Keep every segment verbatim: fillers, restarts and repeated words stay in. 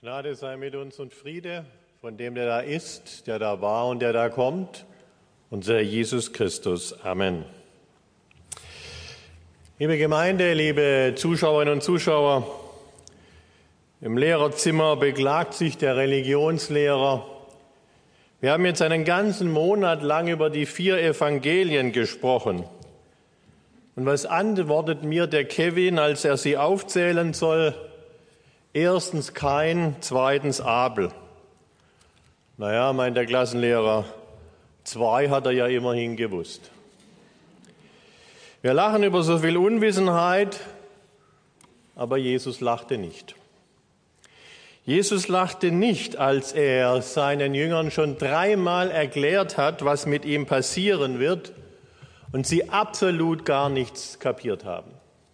Gnade sei mit uns und Friede von dem, der da ist, der da war und der da kommt, unser Jesus Christus. Amen. Liebe Gemeinde, liebe Zuschauerinnen und Zuschauer, im Lehrerzimmer beklagt sich der Religionslehrer. Wir haben jetzt einen ganzen Monat lang über die vier Evangelien gesprochen. Und was antwortet mir der Kevin, als er sie aufzählen soll? Erstens Kain, zweitens Abel. Naja, meint der Klassenlehrer, zwei hat er ja immerhin gewusst. Wir lachen über so viel Unwissenheit, aber Jesus lachte nicht. Jesus lachte nicht, als er seinen Jüngern schon dreimal erklärt hat, was mit ihm passieren wird und sie absolut gar nichts kapiert haben.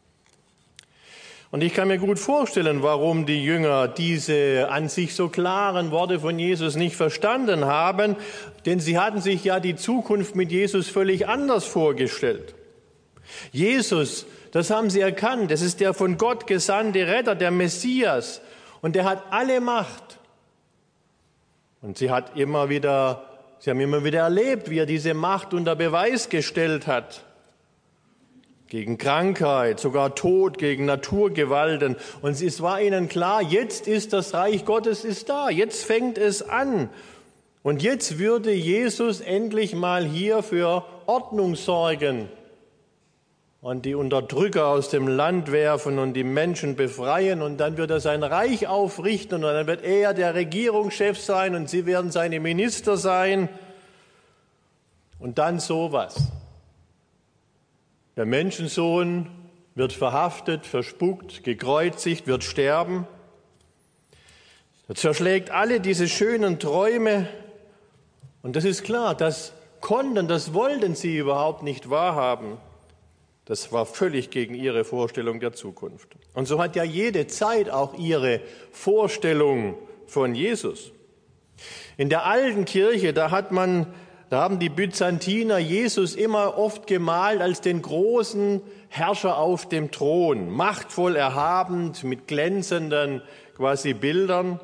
Und ich kann mir gut vorstellen, warum die Jünger diese an sich so klaren Worte von Jesus nicht verstanden haben, denn sie hatten sich ja die Zukunft mit Jesus völlig anders vorgestellt. Jesus, das haben sie erkannt, das ist der von Gott gesandte Retter, der Messias, und der hat alle Macht. Und sie hat immer wieder, sie haben immer wieder erlebt, wie er diese Macht unter Beweis gestellt hat. Gegen Krankheit, sogar Tod, gegen Naturgewalten. Und es war ihnen klar, jetzt ist das Reich Gottes ist da, jetzt fängt es an. Und jetzt würde Jesus endlich mal hier für Ordnung sorgen und die Unterdrücker aus dem Land werfen und die Menschen befreien. Und dann wird er sein Reich aufrichten und dann wird er der Regierungschef sein und sie werden seine Minister sein. Und dann sowas. Der Menschensohn wird verhaftet, verspuckt, gekreuzigt, wird sterben. Er zerschlägt alle diese schönen Träume. Und das ist klar, das konnten, das wollten sie überhaupt nicht wahrhaben. Das war völlig gegen ihre Vorstellung der Zukunft. Und so hat ja jede Zeit auch ihre Vorstellung von Jesus. In der alten Kirche, da hat man Da haben die Byzantiner Jesus immer oft gemalt als den großen Herrscher auf dem Thron, machtvoll erhaben, mit glänzenden quasi Bildern.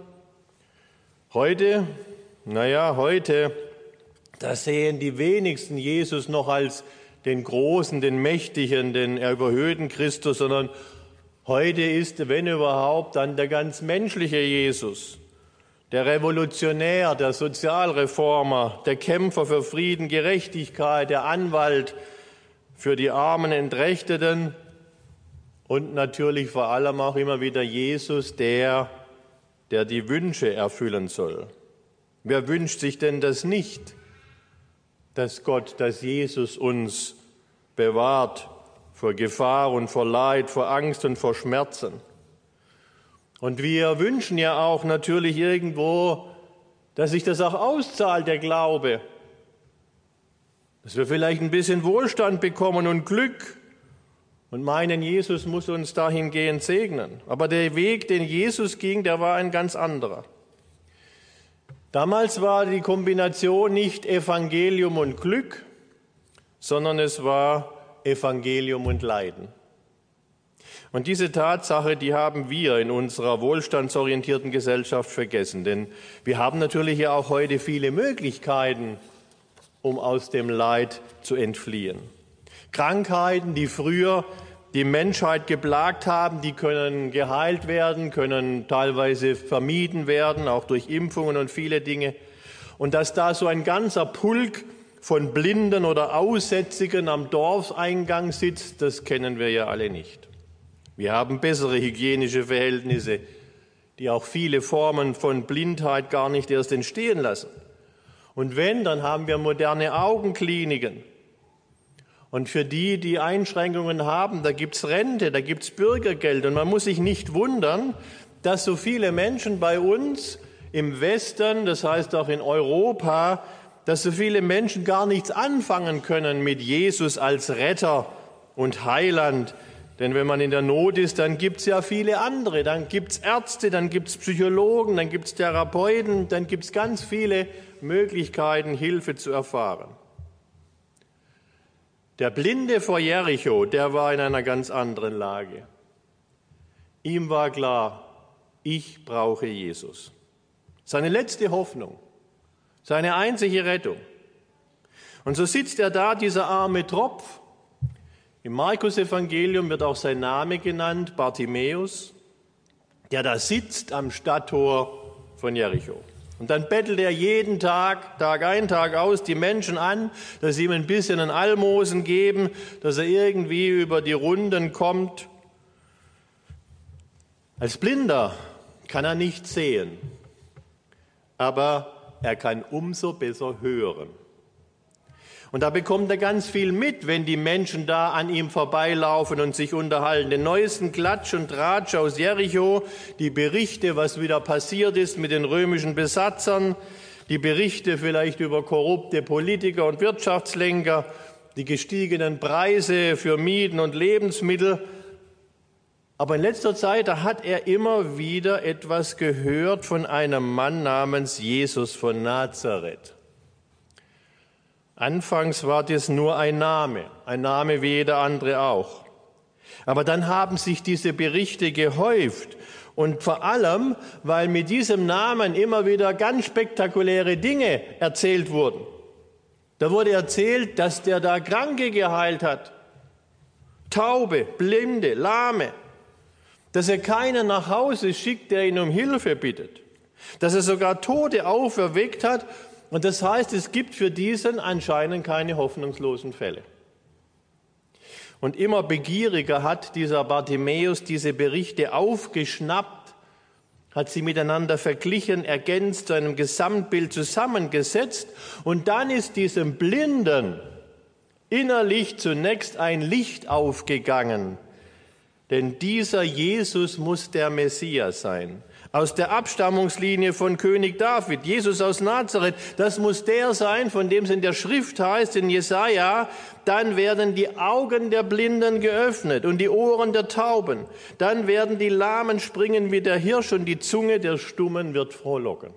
Heute, naja, heute, da sehen die wenigsten Jesus noch als den großen, den mächtigen, den überhöhten Christus, sondern heute ist, wenn überhaupt, dann der ganz menschliche Jesus. Der Revolutionär, der Sozialreformer, der Kämpfer für Frieden, Gerechtigkeit, der Anwalt für die armen Entrechteten und natürlich vor allem auch immer wieder Jesus, der, der die Wünsche erfüllen soll. Wer wünscht sich denn das nicht, dass Gott, dass Jesus uns bewahrt vor Gefahr und vor Leid, vor Angst und vor Schmerzen? Und wir wünschen ja auch natürlich irgendwo, dass sich das auch auszahlt, der Glaube. Dass wir vielleicht ein bisschen Wohlstand bekommen und Glück und meinen, Jesus muss uns dahingehend segnen. Aber der Weg, den Jesus ging, der war ein ganz anderer. Damals war die Kombination nicht Evangelium und Glück, sondern es war Evangelium und Leiden. Und diese Tatsache, die haben wir in unserer wohlstandsorientierten Gesellschaft vergessen. Denn wir haben natürlich ja auch heute viele Möglichkeiten, um aus dem Leid zu entfliehen. Krankheiten, die früher die Menschheit geplagt haben, die können geheilt werden, können teilweise vermieden werden, auch durch Impfungen und viele Dinge. Und dass da so ein ganzer Pulk von Blinden oder Aussätzigen am Dorfeingang sitzt, das kennen wir ja alle nicht. Wir haben bessere hygienische Verhältnisse, die auch viele Formen von Blindheit gar nicht erst entstehen lassen. Und wenn, dann haben wir moderne Augenkliniken. Und für die, die Einschränkungen haben, da gibt's Rente, da gibt's Bürgergeld. Und man muss sich nicht wundern, dass so viele Menschen bei uns im Westen, das heißt auch in Europa, dass so viele Menschen gar nichts anfangen können mit Jesus als Retter und Heiland. Denn wenn man in der Not ist, dann gibt's ja viele andere. Dann gibt's Ärzte, dann gibt's Psychologen, dann gibt's Therapeuten, dann gibt's ganz viele Möglichkeiten, Hilfe zu erfahren. Der Blinde vor Jericho, der war in einer ganz anderen Lage. Ihm war klar, ich brauche Jesus. Seine letzte Hoffnung, seine einzige Rettung. Und so sitzt er da, dieser arme Tropf. Im Markus-Evangelium wird auch sein Name genannt, Bartimäus, der da sitzt am Stadttor von Jericho. Und dann bettelt er jeden Tag, Tag ein, Tag aus, die Menschen an, dass sie ihm ein bisschen ein Almosen geben, dass er irgendwie über die Runden kommt. Als Blinder kann er nicht sehen, aber er kann umso besser hören. Und da bekommt er ganz viel mit, wenn die Menschen da an ihm vorbeilaufen und sich unterhalten. Den neuesten Klatsch und Tratsch aus Jericho, die Berichte, was wieder passiert ist mit den römischen Besatzern, die Berichte vielleicht über korrupte Politiker und Wirtschaftslenker, die gestiegenen Preise für Mieten und Lebensmittel. Aber in letzter Zeit, da hat er immer wieder etwas gehört von einem Mann namens Jesus von Nazareth. Anfangs war das nur ein Name, ein Name wie jeder andere auch. Aber dann haben sich diese Berichte gehäuft und vor allem, weil mit diesem Namen immer wieder ganz spektakuläre Dinge erzählt wurden. Da wurde erzählt, dass der da Kranke geheilt hat, Taube, Blinde, Lahme, dass er keinen nach Hause schickt, der ihn um Hilfe bittet, dass er sogar Tote auferweckt hat. Und das heißt, es gibt für diesen anscheinend keine hoffnungslosen Fälle. Und immer begieriger hat dieser Bartimäus diese Berichte aufgeschnappt, hat sie miteinander verglichen, ergänzt, zu einem Gesamtbild zusammengesetzt. Und dann ist diesem Blinden innerlich zunächst ein Licht aufgegangen. Denn dieser Jesus muss der Messias sein. Aus der Abstammungslinie von König David, Jesus aus Nazareth, das muss der sein, von dem es in der Schrift heißt, in Jesaja, dann werden die Augen der Blinden geöffnet und die Ohren der Tauben. Dann werden die Lahmen springen wie der Hirsch und die Zunge der Stummen wird frohlocken.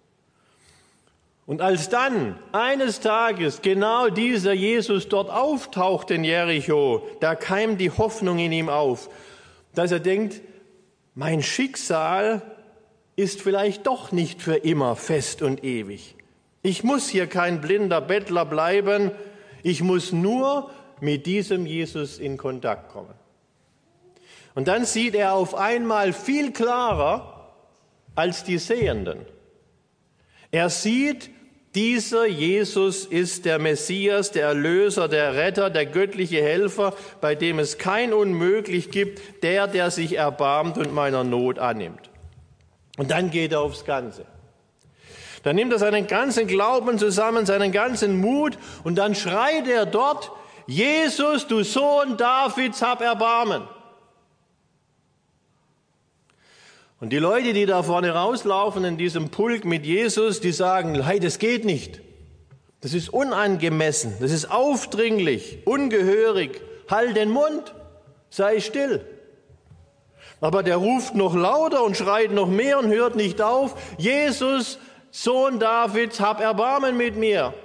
Und als dann eines Tages genau dieser Jesus dort auftaucht in Jericho, da keimt die Hoffnung in ihm auf, dass er denkt, mein Schicksal ist vielleicht doch nicht für immer fest und ewig. Ich muss hier kein blinder Bettler bleiben, ich muss nur mit diesem Jesus in Kontakt kommen. Und dann sieht er auf einmal viel klarer als die Sehenden. Er sieht, dieser Jesus ist der Messias, der Erlöser, der Retter, der göttliche Helfer, bei dem es kein Unmöglich gibt, der, der sich erbarmt und meiner Not annimmt. Und dann geht er aufs Ganze. Dann nimmt er seinen ganzen Glauben zusammen, seinen ganzen Mut und dann schreit er dort, Jesus, du Sohn Davids, hab Erbarmen. Und die Leute, die da vorne rauslaufen in diesem Pulk mit Jesus, die sagen, hey, das geht nicht. Das ist unangemessen, das ist aufdringlich, ungehörig. Halt den Mund, sei still. Aber der ruft noch lauter und schreit noch mehr und hört nicht auf. Jesus, Sohn Davids, hab Erbarmen mit mir.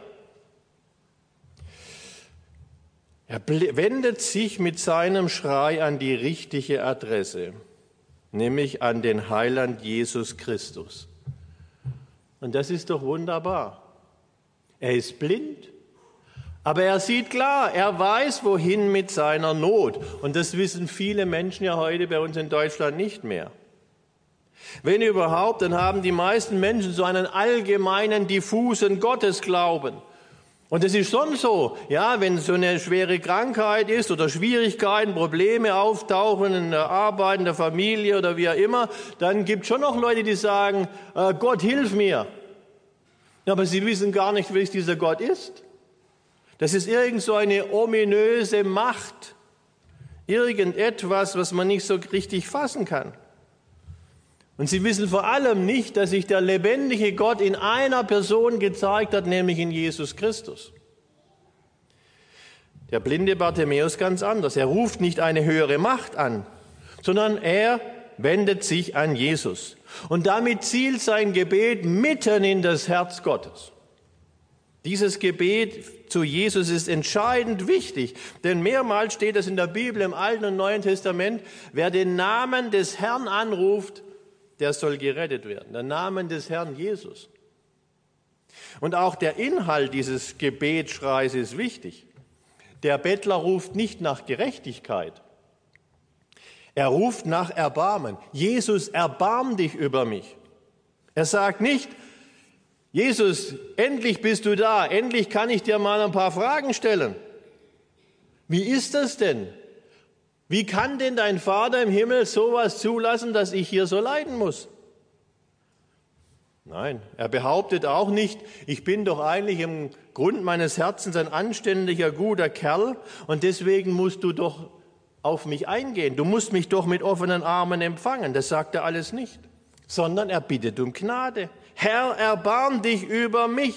Er wendet sich mit seinem Schrei an die richtige Adresse, nämlich an den Heiland Jesus Christus. Und das ist doch wunderbar. Er ist blind, aber er sieht klar, er weiß, wohin mit seiner Not. Und das wissen viele Menschen ja heute bei uns in Deutschland nicht mehr. Wenn überhaupt, dann haben die meisten Menschen so einen allgemeinen, diffusen Gottesglauben. Und es ist schon so, ja, wenn so eine schwere Krankheit ist oder Schwierigkeiten, Probleme auftauchen in der Arbeit, in der Familie oder wie auch immer, dann gibt es schon noch Leute, die sagen, äh, Gott, hilf mir. Aber sie wissen gar nicht, wer dieser Gott ist. Das ist irgend so eine ominöse Macht, irgendetwas, was man nicht so richtig fassen kann. Und sie wissen vor allem nicht, dass sich der lebendige Gott in einer Person gezeigt hat, nämlich in Jesus Christus. Der blinde Bartimäus ganz anders. Er ruft nicht eine höhere Macht an, sondern er wendet sich an Jesus. Und damit zielt sein Gebet mitten in das Herz Gottes. Dieses Gebet zu Jesus ist entscheidend wichtig, denn mehrmals steht es in der Bibel, im Alten und Neuen Testament, wer den Namen des Herrn anruft, der soll gerettet werden. Der Name des Herrn Jesus. Und auch der Inhalt dieses Gebetsschreis ist wichtig. Der Bettler ruft nicht nach Gerechtigkeit. Er ruft nach Erbarmen. Jesus, erbarm dich über mich. Er sagt nicht, Jesus, endlich bist du da, endlich kann ich dir mal ein paar Fragen stellen. Wie ist das denn? Wie kann denn dein Vater im Himmel sowas zulassen, dass ich hier so leiden muss? Nein, er behauptet auch nicht, ich bin doch eigentlich im Grund meines Herzens ein anständiger, guter Kerl und deswegen musst du doch auf mich eingehen. Du musst mich doch mit offenen Armen empfangen. Das sagt er alles nicht, sondern er bittet um Gnade. Herr, erbarm dich über mich.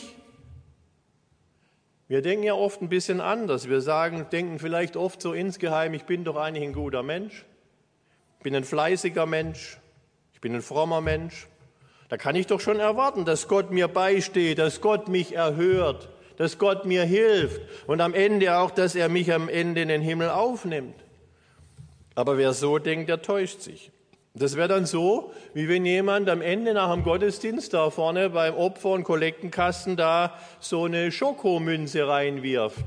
Wir denken ja oft ein bisschen anders. Wir sagen, denken vielleicht oft so insgeheim, ich bin doch eigentlich ein guter Mensch. Ich bin ein fleißiger Mensch. Ich bin ein frommer Mensch. Da kann ich doch schon erwarten, dass Gott mir beisteht, dass Gott mich erhört, dass Gott mir hilft und am Ende auch, dass er mich am Ende in den Himmel aufnimmt. Aber wer so denkt, der täuscht sich. Das wäre dann so, wie wenn jemand am Ende nach dem Gottesdienst da vorne beim Opfer- und Kollektenkasten da so eine Schokomünze reinwirft.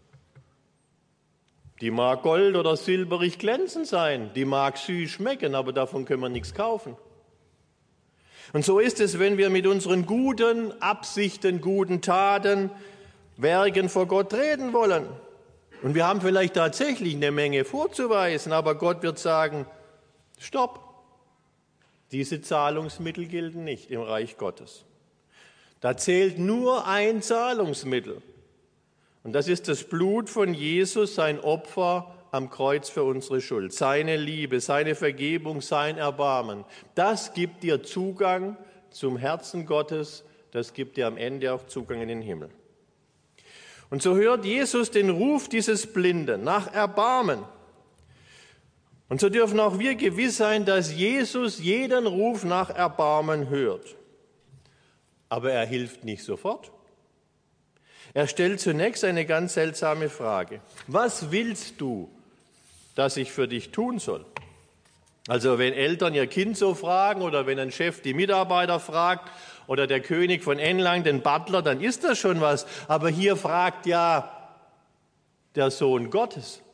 Die mag gold- oder silberig glänzend sein, die mag süß schmecken, aber davon können wir nichts kaufen. Und so ist es, wenn wir mit unseren guten Absichten, guten Taten, Werken vor Gott reden wollen. Und wir haben vielleicht tatsächlich eine Menge vorzuweisen, aber Gott wird sagen, stopp, diese Zahlungsmittel gelten nicht im Reich Gottes. Da zählt nur ein Zahlungsmittel. Und das ist das Blut von Jesus, sein Opfer am Kreuz für unsere Schuld. Seine Liebe, seine Vergebung, sein Erbarmen. Das gibt dir Zugang zum Herzen Gottes. Das gibt dir am Ende auch Zugang in den Himmel. Und so hört Jesus den Ruf dieses Blinden nach Erbarmen. Und so dürfen auch wir gewiss sein, dass Jesus jeden Ruf nach Erbarmen hört. Aber er hilft nicht sofort. Er stellt zunächst eine ganz seltsame Frage. Was willst du, dass ich für dich tun soll? Also wenn Eltern ihr Kind so fragen oder wenn ein Chef die Mitarbeiter fragt oder der König von England den Butler, dann ist das schon was. Aber hier fragt ja der Sohn Gottes.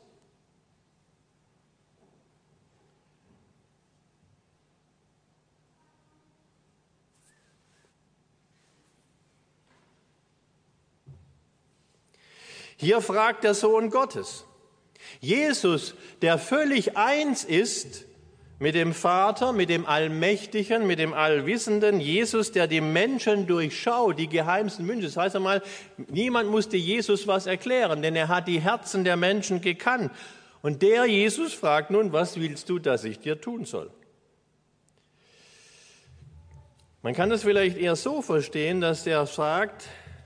Hier fragt der Sohn Gottes. Jesus, der völlig eins ist mit dem Vater, mit dem Allmächtigen, mit dem Allwissenden. Jesus, der die Menschen durchschaut, die geheimsten Wünsche. Das heißt einmal, niemand musste Jesus was erklären, denn er hat die Herzen der Menschen gekannt. Und der Jesus fragt nun, was willst du, dass ich dir tun soll? Man kann das vielleicht eher so verstehen, dass der fragt,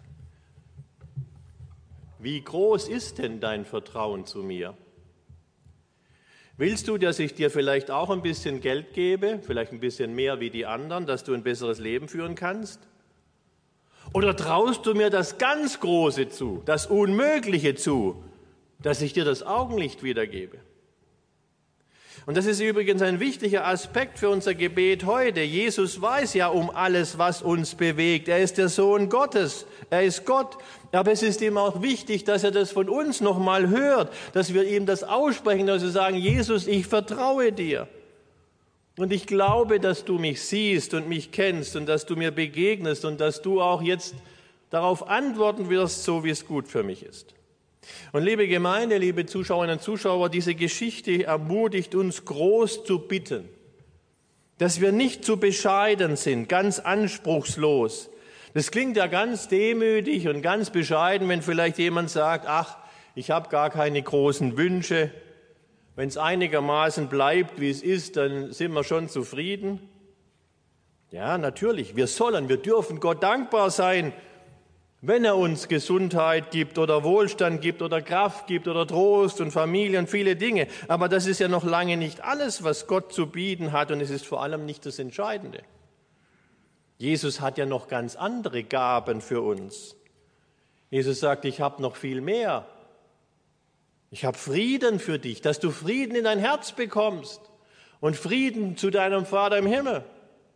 wie groß ist denn dein Vertrauen zu mir? Willst du, dass ich dir vielleicht auch ein bisschen Geld gebe, vielleicht ein bisschen mehr wie die anderen, dass du ein besseres Leben führen kannst? Oder traust du mir das ganz Große zu, das Unmögliche zu, dass ich dir das Augenlicht wiedergebe? Und das ist übrigens ein wichtiger Aspekt für unser Gebet heute. Jesus weiß ja um alles, was uns bewegt. Er ist der Sohn Gottes, er ist Gott. Aber es ist ihm auch wichtig, dass er das von uns nochmal hört, dass wir ihm das aussprechen, dass wir sagen, Jesus, ich vertraue dir. Und ich glaube, dass du mich siehst und mich kennst und dass du mir begegnest und dass du auch jetzt darauf antworten wirst, so wie es gut für mich ist. Und liebe Gemeinde, liebe Zuschauerinnen und Zuschauer, diese Geschichte ermutigt uns, groß zu bitten, dass wir nicht zu bescheiden sind, ganz anspruchslos. Das klingt ja ganz demütig und ganz bescheiden, wenn vielleicht jemand sagt, ach, ich habe gar keine großen Wünsche. Wenn es einigermaßen bleibt, wie es ist, dann sind wir schon zufrieden. Ja, natürlich, wir sollen, wir dürfen Gott dankbar sein, wenn er uns Gesundheit gibt oder Wohlstand gibt oder Kraft gibt oder Trost und Familie und viele Dinge. Aber das ist ja noch lange nicht alles, was Gott zu bieten hat, und es ist vor allem nicht das Entscheidende. Jesus hat ja noch ganz andere Gaben für uns. Jesus sagt, ich habe noch viel mehr. Ich habe Frieden für dich, dass du Frieden in dein Herz bekommst und Frieden zu deinem Vater im Himmel.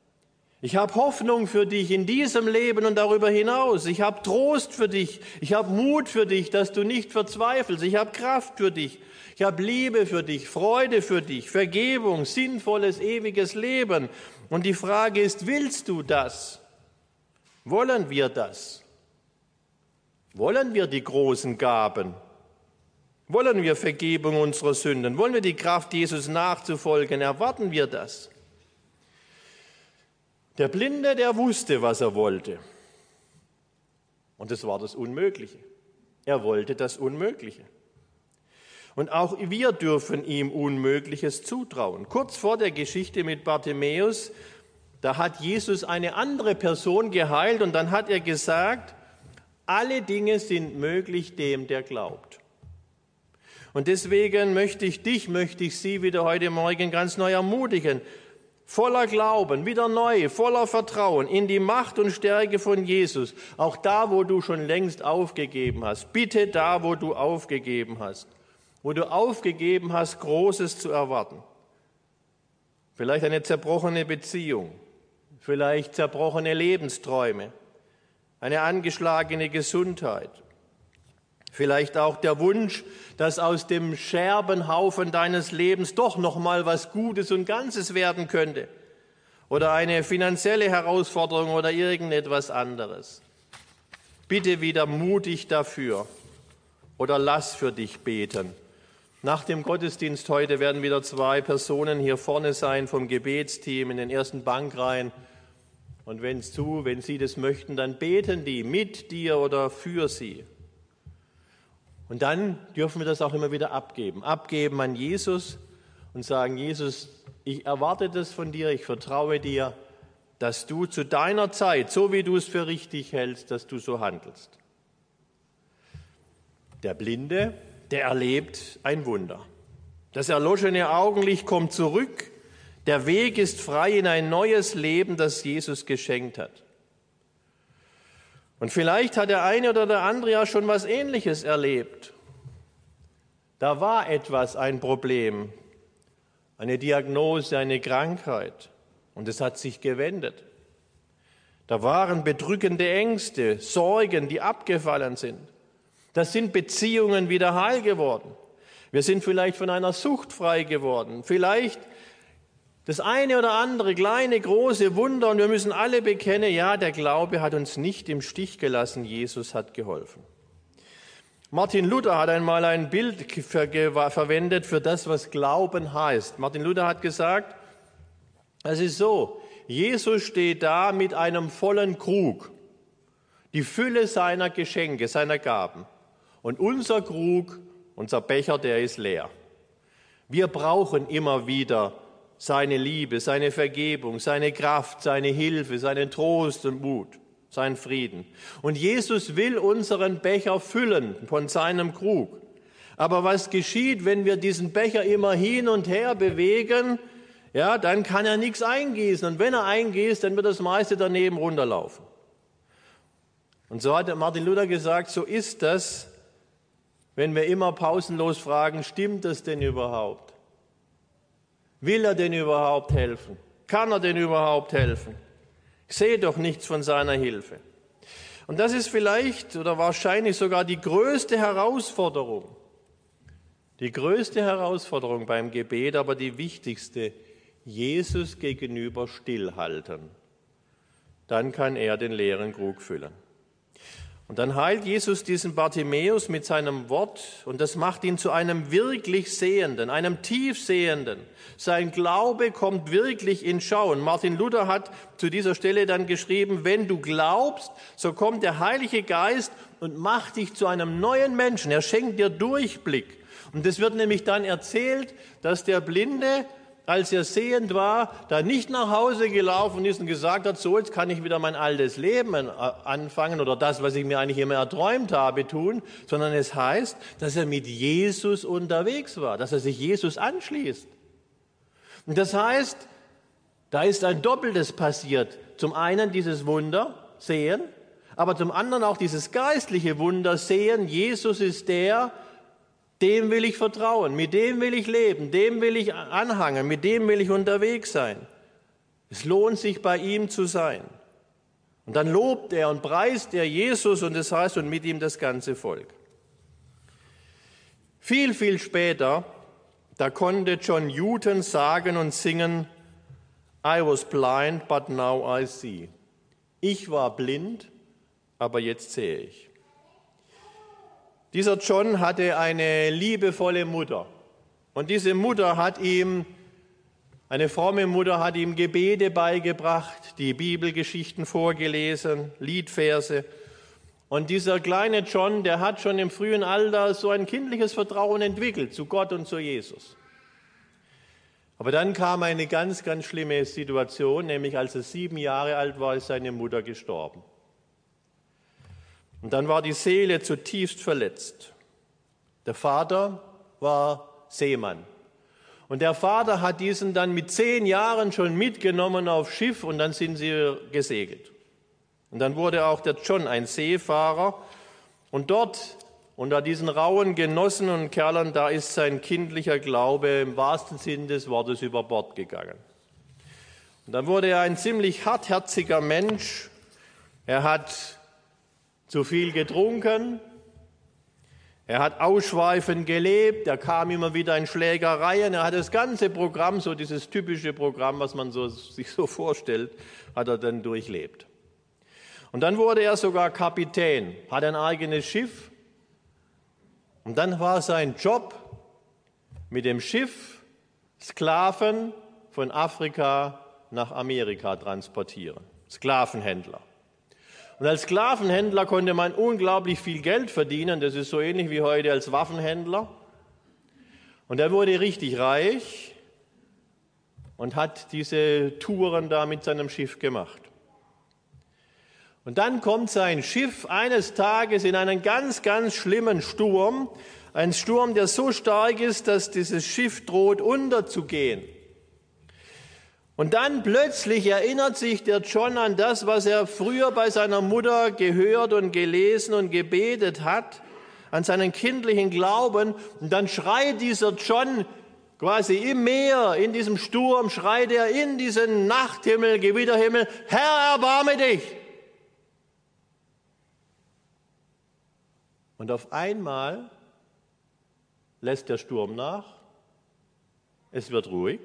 Ich habe Hoffnung für dich in diesem Leben und darüber hinaus. Ich habe Trost für dich. Ich habe Mut für dich, dass du nicht verzweifelst. Ich habe Kraft für dich. Ich habe Liebe für dich, Freude für dich, Vergebung, sinnvolles, ewiges Leben. Und die Frage ist, willst du das? Wollen wir das? Wollen wir die großen Gaben? Wollen wir Vergebung unserer Sünden? Wollen wir die Kraft, Jesus nachzufolgen? Erwarten wir das? Der Blinde, der wusste, was er wollte. Und es war das Unmögliche. Er wollte das Unmögliche. Und auch wir dürfen ihm Unmögliches zutrauen. Kurz vor der Geschichte mit Bartimäus, da hat Jesus eine andere Person geheilt und dann hat er gesagt, alle Dinge sind möglich dem, der glaubt. Und deswegen möchte ich dich, möchte ich Sie wieder heute Morgen ganz neu ermutigen, voller Glauben, wieder neu, voller Vertrauen in die Macht und Stärke von Jesus. Auch da, wo du schon längst aufgegeben hast. Bitte da, wo du aufgegeben hast. Wo du aufgegeben hast, Großes zu erwarten. Vielleicht eine zerbrochene Beziehung. Vielleicht zerbrochene Lebensträume. Eine angeschlagene Gesundheit. Vielleicht auch der Wunsch, dass aus dem Scherbenhaufen deines Lebens doch noch mal was Gutes und Ganzes werden könnte. Oder eine finanzielle Herausforderung oder irgendetwas anderes. Bitte wieder mutig dafür oder lass für dich beten. Nach dem Gottesdienst heute werden wieder zwei Personen hier vorne sein vom Gebetsteam in den ersten Bankreihen. Und wenn es zu, wenn Sie das möchten, dann beten die mit dir oder für sie. Und dann dürfen wir das auch immer wieder abgeben. Abgeben an Jesus und sagen, Jesus, ich erwarte das von dir, ich vertraue dir, dass du zu deiner Zeit, so wie du es für richtig hältst, dass du so handelst. Der Blinde, der erlebt ein Wunder. Das erloschene Augenlicht kommt zurück. Der Weg ist frei in ein neues Leben, das Jesus geschenkt hat. Und vielleicht hat der eine oder der andere ja schon was Ähnliches erlebt. Da war etwas, ein Problem, eine Diagnose, eine Krankheit. Und es hat sich gewendet. Da waren bedrückende Ängste, Sorgen, die abgefallen sind. Da sind Beziehungen wieder heil geworden. Wir sind vielleicht von einer Sucht frei geworden. Vielleicht das eine oder andere kleine, große Wunder. Und wir müssen alle bekennen, ja, der Glaube hat uns nicht im Stich gelassen. Jesus hat geholfen. Martin Luther hat einmal ein Bild verwendet für das, was Glauben heißt. Martin Luther hat gesagt, es ist so, Jesus steht da mit einem vollen Krug, die Fülle seiner Geschenke, seiner Gaben. Und unser Krug, unser Becher, der ist leer. Wir brauchen immer wieder seine Liebe, seine Vergebung, seine Kraft, seine Hilfe, seinen Trost und Mut, seinen Frieden. Und Jesus will unseren Becher füllen von seinem Krug. Aber was geschieht, wenn wir diesen Becher immer hin und her bewegen? Ja, dann kann er nichts eingießen. Und wenn er eingießt, dann wird das meiste daneben runterlaufen. Und so hat Martin Luther gesagt, so ist das, wenn wir immer pausenlos fragen, stimmt das denn überhaupt? Will er denn überhaupt helfen? Kann er denn überhaupt helfen? Ich sehe doch nichts von seiner Hilfe. Und das ist vielleicht oder wahrscheinlich sogar die größte Herausforderung. Die größte Herausforderung beim Gebet, aber die wichtigste, Jesus gegenüber stillhalten. Dann kann er den leeren Krug füllen. Und dann heilt Jesus diesen Bartimäus mit seinem Wort und das macht ihn zu einem wirklich Sehenden, einem Tiefsehenden. Sein Glaube kommt wirklich in Schauen. Martin Luther hat zu dieser Stelle dann geschrieben, wenn du glaubst, so kommt der Heilige Geist und macht dich zu einem neuen Menschen. Er schenkt dir Durchblick. Und es wird nämlich dann erzählt, dass der Blinde, als er sehend war, da nicht nach Hause gelaufen ist und gesagt hat, so jetzt kann ich wieder mein altes Leben anfangen oder das, was ich mir eigentlich immer erträumt habe, tun, sondern es heißt, dass er mit Jesus unterwegs war, dass er sich Jesus anschließt. Und das heißt, da ist ein Doppeltes passiert. Zum einen dieses Wunder, sehen, aber zum anderen auch dieses geistliche Wunder, sehen, Jesus ist der, dem will ich vertrauen, mit dem will ich leben, dem will ich anhangen, mit dem will ich unterwegs sein. Es lohnt sich, bei ihm zu sein. Und dann lobt er und preist er Jesus und das heißt, und mit ihm das ganze Volk. Viel, viel später, da konnte John Newton sagen und singen, I was blind, but now I see. Ich war blind, aber jetzt sehe ich. Dieser John hatte eine liebevolle Mutter. Und diese Mutter hat ihm, eine fromme Mutter hat ihm Gebete beigebracht, die Bibelgeschichten vorgelesen, Liedverse. Und dieser kleine John, der hat schon im frühen Alter so ein kindliches Vertrauen entwickelt zu Gott und zu Jesus. Aber dann kam eine ganz, ganz schlimme Situation, nämlich als er sieben Jahre alt war, ist seine Mutter gestorben. Und dann war die Seele zutiefst verletzt. Der Vater war Seemann. Und der Vater hat diesen dann mit zehn Jahren schon mitgenommen aufs Schiff und dann sind sie gesegelt. Und dann wurde auch der John ein Seefahrer. Und dort, unter diesen rauen Genossen und Kerlern, da ist sein kindlicher Glaube im wahrsten Sinn des Wortes über Bord gegangen. Und dann wurde er ein ziemlich hartherziger Mensch. Er hat zu viel getrunken. Er hat ausschweifend gelebt, er kam immer wieder in Schlägereien, er hat das ganze Programm, so dieses typische Programm, was man so, sich so vorstellt, hat er dann durchlebt. Und dann wurde er sogar Kapitän, hat ein eigenes Schiff. Und dann war sein Job, mit dem Schiff Sklaven von Afrika nach Amerika transportieren, Sklavenhändler. Und als Sklavenhändler konnte man unglaublich viel Geld verdienen. Das ist so ähnlich wie heute als Waffenhändler. Und er wurde richtig reich und hat diese Touren da mit seinem Schiff gemacht. Und dann kommt sein Schiff eines Tages in einen ganz, ganz schlimmen Sturm. Ein Sturm, der so stark ist, dass dieses Schiff droht unterzugehen. Und dann plötzlich erinnert sich der John an das, was er früher bei seiner Mutter gehört und gelesen und gebetet hat, an seinen kindlichen Glauben. Und dann schreit dieser John quasi im Meer, in diesem Sturm, schreit er in diesen Nachthimmel, Gewitterhimmel, Herr, erbarme dich! Und auf einmal lässt der Sturm nach, es wird ruhig.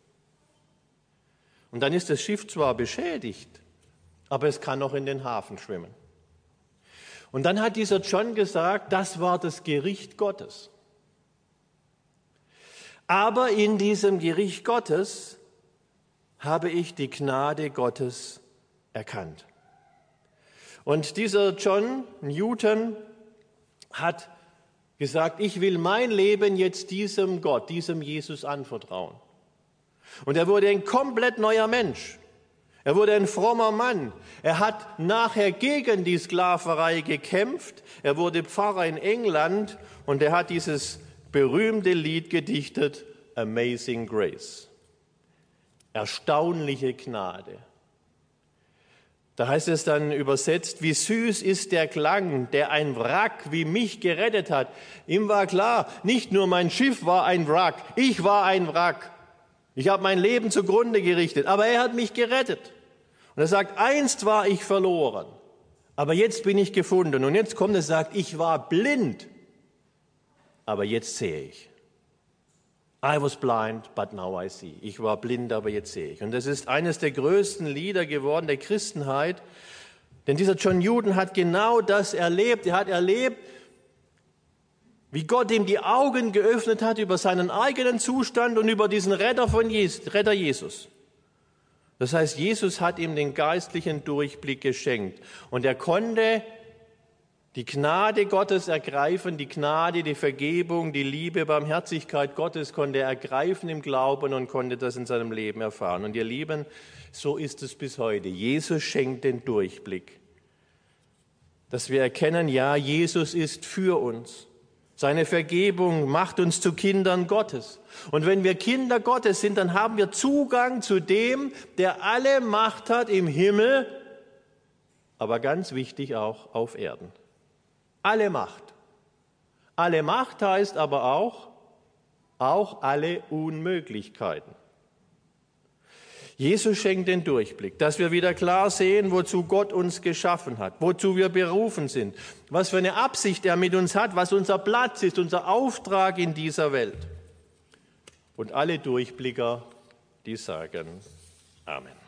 Und dann ist das Schiff zwar beschädigt, aber es kann noch in den Hafen schwimmen. Und dann hat dieser John gesagt, das war das Gericht Gottes. Aber in diesem Gericht Gottes habe ich die Gnade Gottes erkannt. Und dieser John Newton hat gesagt, ich will mein Leben jetzt diesem Gott, diesem Jesus anvertrauen. Und er wurde ein komplett neuer Mensch. Er wurde ein frommer Mann. Er hat nachher gegen die Sklaverei gekämpft. Er wurde Pfarrer in England und er hat dieses berühmte Lied gedichtet, Amazing Grace. Erstaunliche Gnade. Da heißt es dann übersetzt, wie süß ist der Klang, der ein Wrack wie mich gerettet hat. Ihm war klar, nicht nur mein Schiff war ein Wrack, ich war ein Wrack. Ich habe mein Leben zugrunde gerichtet, aber er hat mich gerettet. Und er sagt, einst war ich verloren, aber jetzt bin ich gefunden. Und jetzt kommt er und sagt, ich war blind, aber jetzt sehe ich. I was blind, but now I see. Ich war blind, aber jetzt sehe ich. Und das ist eines der größten Lieder geworden der Christenheit. Denn dieser John Newton hat genau das erlebt. Er hat erlebt, wie Gott ihm die Augen geöffnet hat über seinen eigenen Zustand und über diesen Retter von Jesus, Retter Jesus. Das heißt, Jesus hat ihm den geistlichen Durchblick geschenkt. Und er konnte die Gnade Gottes ergreifen, die Gnade, die Vergebung, die Liebe, Barmherzigkeit Gottes konnte er ergreifen im Glauben und konnte das in seinem Leben erfahren. Und ihr Lieben, so ist es bis heute. Jesus schenkt den Durchblick, dass wir erkennen, ja, Jesus ist für uns. Seine Vergebung macht uns zu Kindern Gottes. Und wenn wir Kinder Gottes sind, dann haben wir Zugang zu dem, der alle Macht hat im Himmel, aber ganz wichtig auch auf Erden. Alle Macht. Alle Macht heißt aber auch, auch alle Unmöglichkeiten. Jesus schenkt den Durchblick, dass wir wieder klar sehen, wozu Gott uns geschaffen hat, wozu wir berufen sind, was für eine Absicht er mit uns hat, was unser Platz ist, unser Auftrag in dieser Welt. Und alle Durchblicker, die sagen Amen.